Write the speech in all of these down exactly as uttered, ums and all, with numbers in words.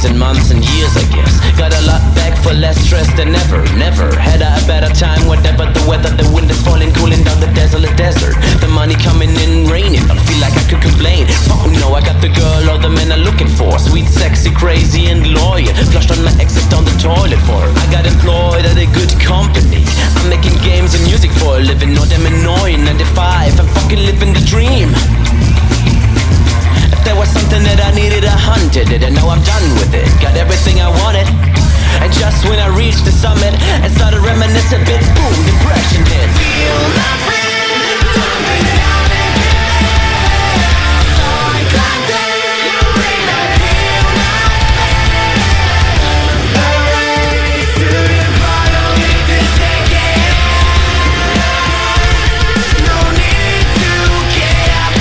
days and months and years, I guess. Got a lot back for less stress than ever. Never had I a better time, whatever the weather. The wind is falling, cooling down the desolate desert. The money coming in, raining, don't feel like I could complain. Oh no, I got the girl all the men are looking for. Sweet, sexy, crazy and loyal. Flushed on my exit down the toilet for her. I got employed at a good company. I'm making games and music for a living. No damn annoying, ninety-five, I'm fucking living the dream. If there was something that I needed, I hunted it, and now I'm done with it. Got everything I wanted. And just when I reached the summit and started reminiscing a bit, boom, depression hit. Feel my friend, don't be down again. So I climbed down, you bring my feel my pain. A race to the bottom, need to take it. No need to get up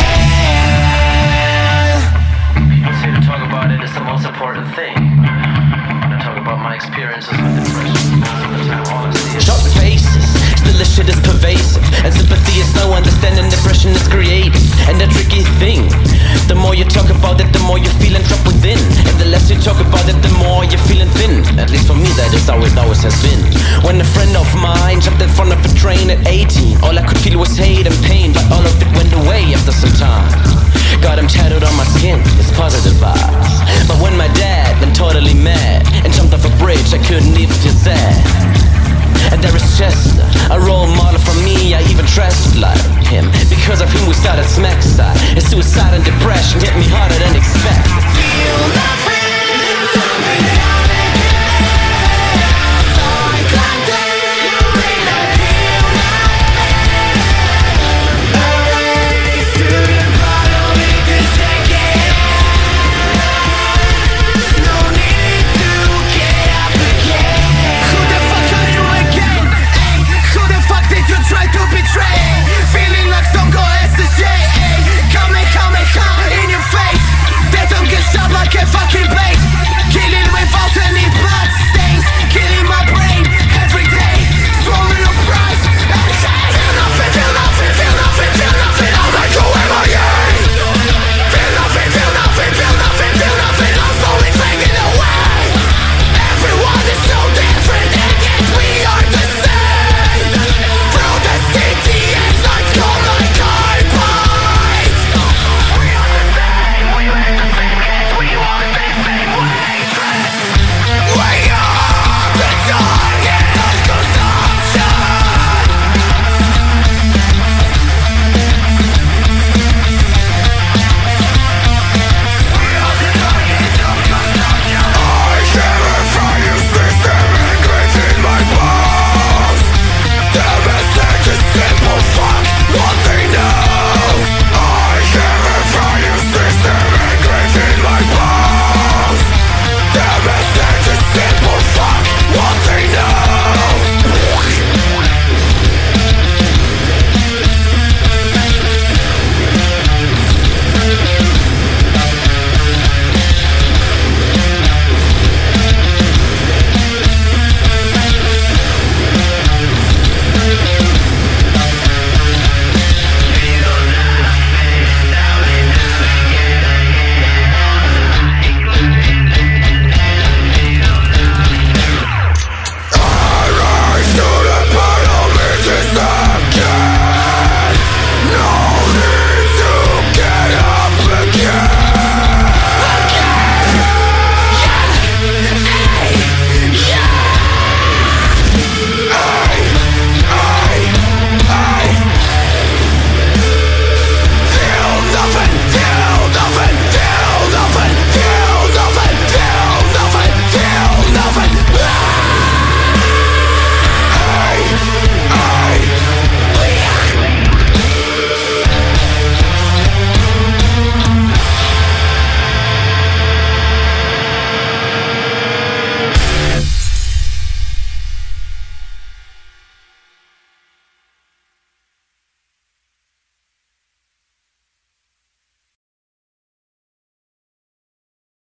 again. People say to talk about it is the most important thing. My experiences with depression. Short faces, still the shit is pervasive, and sympathy is no understanding. Depression is creative, and a tricky thing. The more you talk about it, the more you're feeling trapped within, and the less you talk about it, the more you're feeling thin. At least for me, that is how it always has been. When a friend of mine jumped in front of a train at eighteen, all I could feel was hate and pain, but all of it went away after some time. Got him tattooed on my skin, it's positive vibes. But when my dad went totally mad and jumped off a bridge, I couldn't even feel sad. And there is Chester, a role model for me. I even dressed like him. Because of him we started Smack Side. And suicide and depression hit me harder